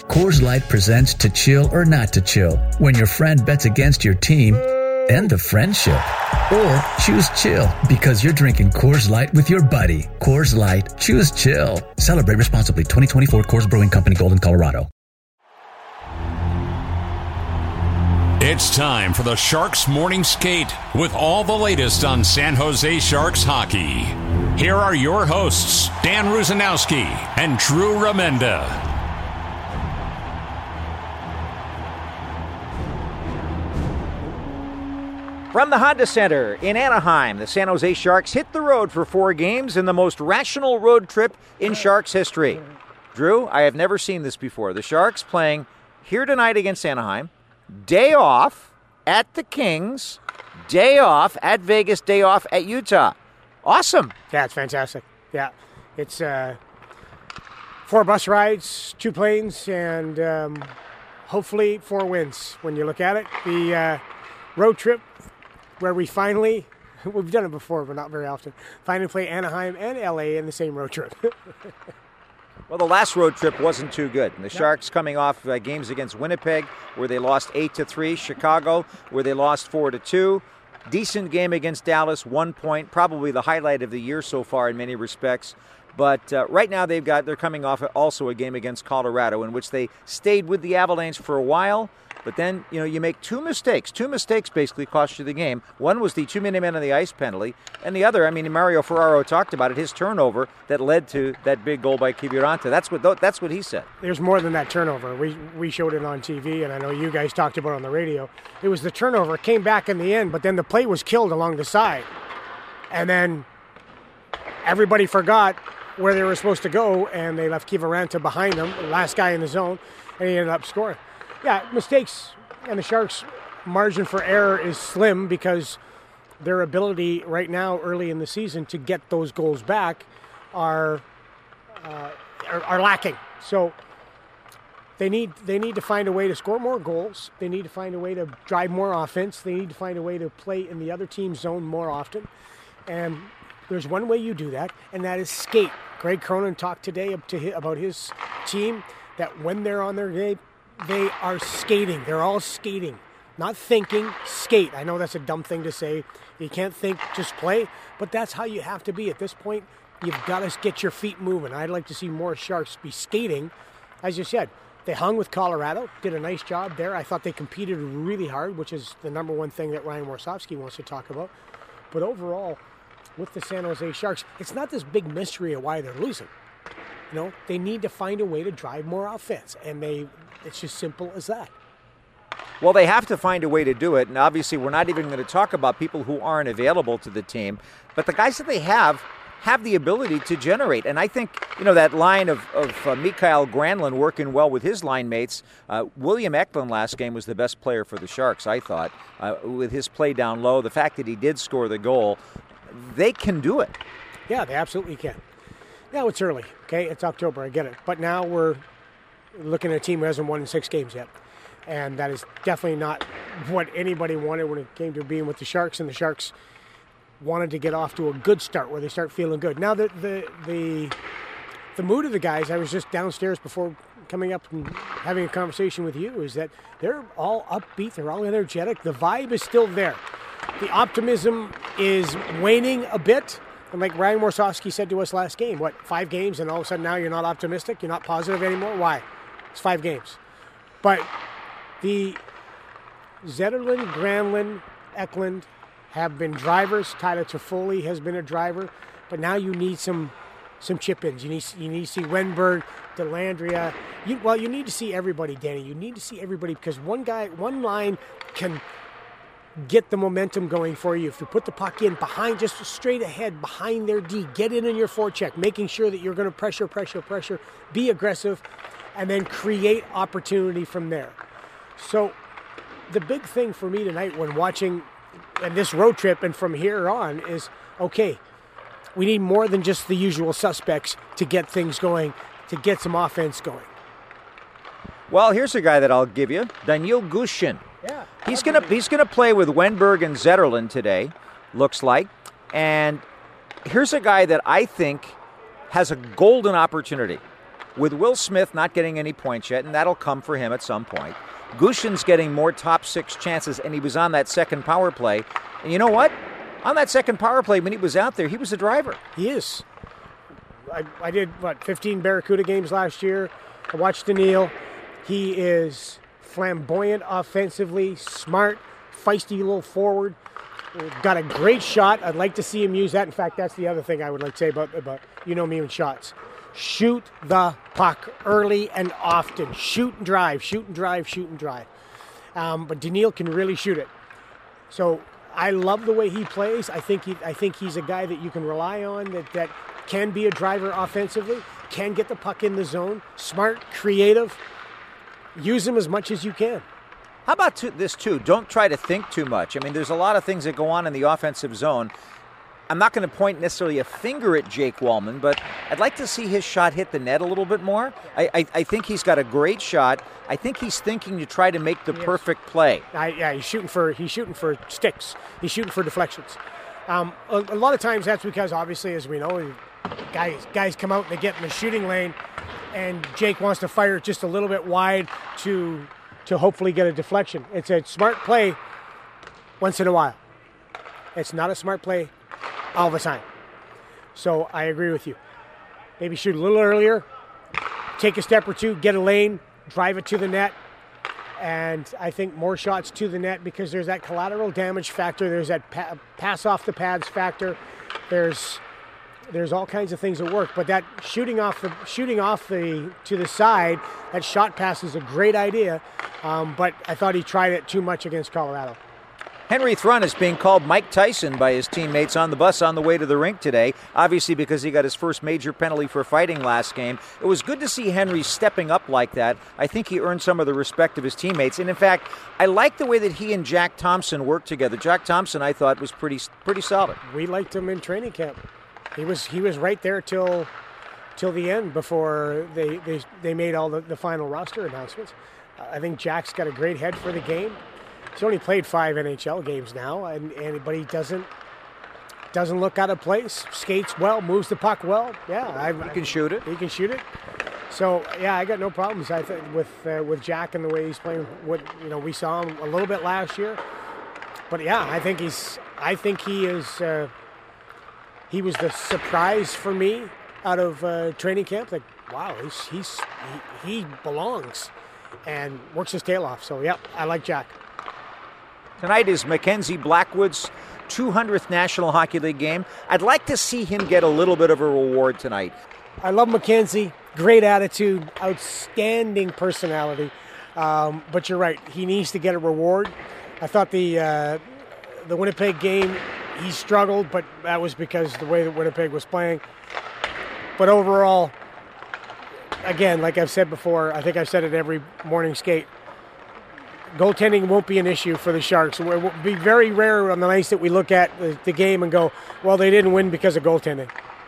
Coors Light presents To Chill or Not to Chill, when your friend bets against your team and the friendship. Or choose chill because you're drinking Coors Light with your buddy. Coors Light, choose chill. Celebrate responsibly. 2024 Coors Brewing Company, Golden, Colorado. It's time for the Sharks Morning Skate with all the latest on San Jose Sharks hockey. Here are your hosts, Dan Rusanowski and Drew Remenda. From the Honda Center in Anaheim, the San Jose Sharks hit the road for 4 games in the most rational road trip in Sharks history. Drew, I have never seen this before. The Sharks playing here tonight against Anaheim, day off at the Kings, day off at Vegas, day off at Utah. Awesome. Yeah, it's fantastic. Yeah, it's 4 bus rides, 2 planes, and hopefully 4 wins when you look at it. The road trip where we've done it before, but not very often, finally play Anaheim and LA in the same road trip. Well, the last road trip wasn't too good. The Sharks coming off games against Winnipeg, where they lost 8-3, Chicago, where they lost 4-2. Decent game against Dallas, 1 point, probably the highlight of the year so far in many respects. But right now they're coming off also a game against Colorado in which they stayed with the Avalanche for a while. But then, you make 2 mistakes. 2 mistakes basically cost you the game. One was the 2-minute man on the ice penalty. And the other, Mario Ferraro talked about it, his turnover that led to that big goal by Kiviranta. That's what he said. There's more than that turnover. We showed it on TV, and I know you guys talked about it on the radio. It was the turnover. It came back in the end, but then the play was killed along the side. And then everybody forgot where they were supposed to go, and they left Kiviranta behind them, the last guy in the zone, and he ended up scoring. Yeah, mistakes, and the Sharks' margin for error is slim because their ability right now, early in the season, to get those goals back are lacking. So they need to find a way to score more goals. They need to find a way to drive more offense. They need to find a way to play in the other team's zone more often. And there's one way you do that, and that is skate. Greg Cronin talked today about his team, that when they're on their game, they are skating. They're all skating. Not thinking, skate. I know that's a dumb thing to say. You can't think, just play. But that's how you have to be. At this point, you've got to get your feet moving. I'd like to see more Sharks be skating. As you said, they hung with Colorado, did a nice job there. I thought they competed really hard, which is the number one thing that Ryan Warsofsky wants to talk about. But overall, with the San Jose Sharks, it's not this big mystery of why they're losing. They need to find a way to drive more offense, and it's just simple as that. Well, they have to find a way to do it, and obviously we're not even going to talk about people who aren't available to the team, but the guys that they have the ability to generate. And I think, that line of Mikael Granlund working well with his line mates. William Eklund last game was the best player for the Sharks, I thought, with his play down low, the fact that he did score the goal. They can do it. Yeah, they absolutely can. Now it's early, okay? It's October, I get it. But now we're looking at a team who hasn't won in 6 games yet. And that is definitely not what anybody wanted when it came to being with the Sharks. And the Sharks wanted to get off to a good start where they start feeling good. Now, the mood of the guys, I was just downstairs before coming up and having a conversation with you, is that they're all upbeat, they're all energetic. The vibe is still there. The optimism is waning a bit. And like Ryan Warsofsky said to us last game, 5 games, and all of a sudden now you're not optimistic, you're not positive anymore? Why? It's 5 games. But the Zetterlund, Granlund, Eklund have been drivers. Tyler Toffoli has been a driver. But now you need some chip-ins. You need to see Wenberg, Dellandrea. You need to see everybody, Danny. You need to see everybody because one line can get the momentum going for you. If you put the puck in behind, just straight ahead, behind their D, get in your forecheck, making sure that you're going to pressure, be aggressive, and then create opportunity from there. So the big thing for me tonight when watching and this road trip and from here on is, okay, we need more than just the usual suspects to get things going, to get some offense going. Well, here's a guy that I'll give you, Daniil Gushchin. Yeah, he's gonna play with Wenberg and Zetterlund today, looks like. And here's a guy that I think has a golden opportunity. with Will Smith not getting any points yet, and that'll come for him at some point. Gushin's getting more top six chances, and he was on that second power play. And you know what? On that second power play, when he was out there, he was a driver. He is. I did, 15 Barracuda games last year. I watched Daniil. He is flamboyant offensively, smart, feisty little forward. Got a great shot. I'd like to see him use that. In fact, that's the other thing I would like to say about you know me and shots. Shoot the puck early and often. Shoot and drive, shoot and drive, shoot and drive. But Daniil can really shoot it. So I love the way he plays. I think he's a guy that you can rely on, that can be a driver offensively, can get the puck in the zone, smart, creative. Use him as much as you can. How about this, too? Don't try to think too much. I mean, there's a lot of things that go on in the offensive zone. I'm not going to point necessarily a finger at Jake Walman, but I'd like to see his shot hit the net a little bit more. I think he's got a great shot. I think he's thinking to try to make the perfect play. He's shooting for sticks. He's shooting for deflections. A lot of times that's because, obviously, as we know, guys come out and they get in the shooting lane, and Jake wants to fire it just a little bit wide to hopefully get a deflection. It's a smart play once in a while. It's not a smart play all the time. So I agree with you. Maybe shoot a little earlier, take a step or two, get a lane, drive it to the net, and I think more shots to the net because there's that collateral damage factor, there's that pass off the pads factor, there's all kinds of things that work, but that shooting off the to the side, that shot pass is a great idea, but I thought he tried it too much against Colorado. Henry Thrun is being called Mike Tyson by his teammates on the bus on the way to the rink today, obviously because he got his first major penalty for fighting last game. It was good to see Henry stepping up like that. I think he earned some of the respect of his teammates. And in fact, I like the way that he and Jack Thompson worked together. Jack Thompson, I thought, was pretty solid. We liked him in training camp. He was right there till the end before they made all the final roster announcements. I think Jack's got a great head for the game. He's only played 5 NHL games now, but he doesn't look out of place. Skates well, moves the puck well. Yeah, he can shoot it. He can shoot it. So yeah, I got no problems. I think with Jack and the way he's playing. We saw him a little bit last year, but yeah, I think he is. He was the surprise for me out of training camp. Like, wow, he belongs and works his tail off. So yeah, I like Jack. Tonight is Mackenzie Blackwood's 200th National Hockey League game. I'd like to see him get a little bit of a reward tonight. I love Mackenzie. Great attitude, outstanding personality. But you're right, he needs to get a reward. I thought the Winnipeg game, he struggled, but that was because the way that Winnipeg was playing. But overall, again, like I've said before, I think I've said it every morning skate, goaltending won't be an issue for the Sharks. It will be very rare on the nights that we look at the game and go, well, they didn't win because of goaltending.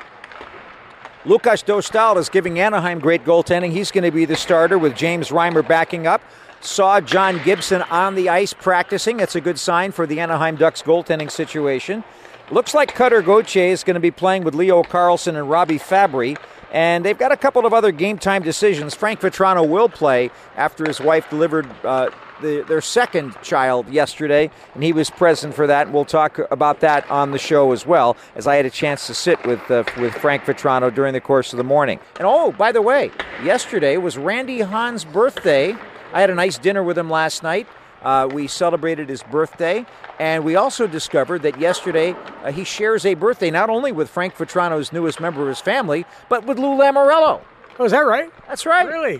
Lukas Dostal is giving Anaheim great goaltending. He's going to be the starter with James Reimer backing up. Saw John Gibson on the ice practicing. That's a good sign for the Anaheim Ducks goaltending situation. Looks like Cutter Gauthier is going to be playing with Leo Carlsson and Robbie Fabry. And they've got a couple of other game-time decisions. Frank Vetrano will play after his wife delivered their second child yesterday, and he was present for that. And we'll talk about that on the show as well, as I had a chance to sit with Frank Vetrano during the course of the morning. And oh, by the way, yesterday was Randy Hahn's birthday. I had a nice dinner with him last night. We celebrated his birthday, and we also discovered that yesterday he shares a birthday not only with Frank Vetrano's newest member of his family, but with Lou Lamoriello. Oh, is that right? That's right. Really?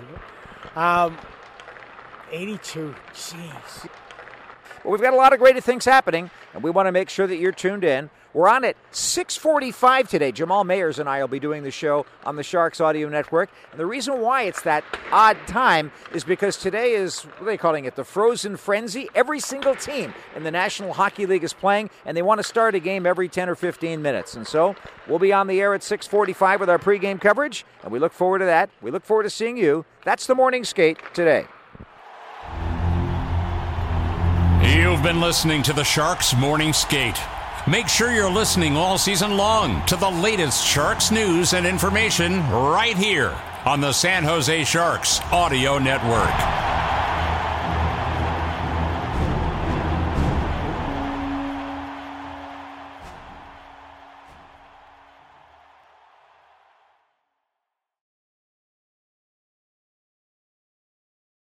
82. Jeez. Well, we've got a lot of great things happening, and we want to make sure that you're tuned in. We're on at 6:45 today. Jamal Mayers and I will be doing the show on the Sharks Audio Network. And the reason why it's that odd time is because today is, what are they calling it, the Frozen Frenzy? Every single team in the National Hockey League is playing, and they want to start a game every 10 or 15 minutes. And so we'll be on the air at 6:45 with our pregame coverage, and we look forward to that. We look forward to seeing you. That's the Morning Skate today. You've been listening to the Sharks Morning Skate. Make sure you're listening all season long to the latest Sharks news and information right here on the San Jose Sharks Audio Network.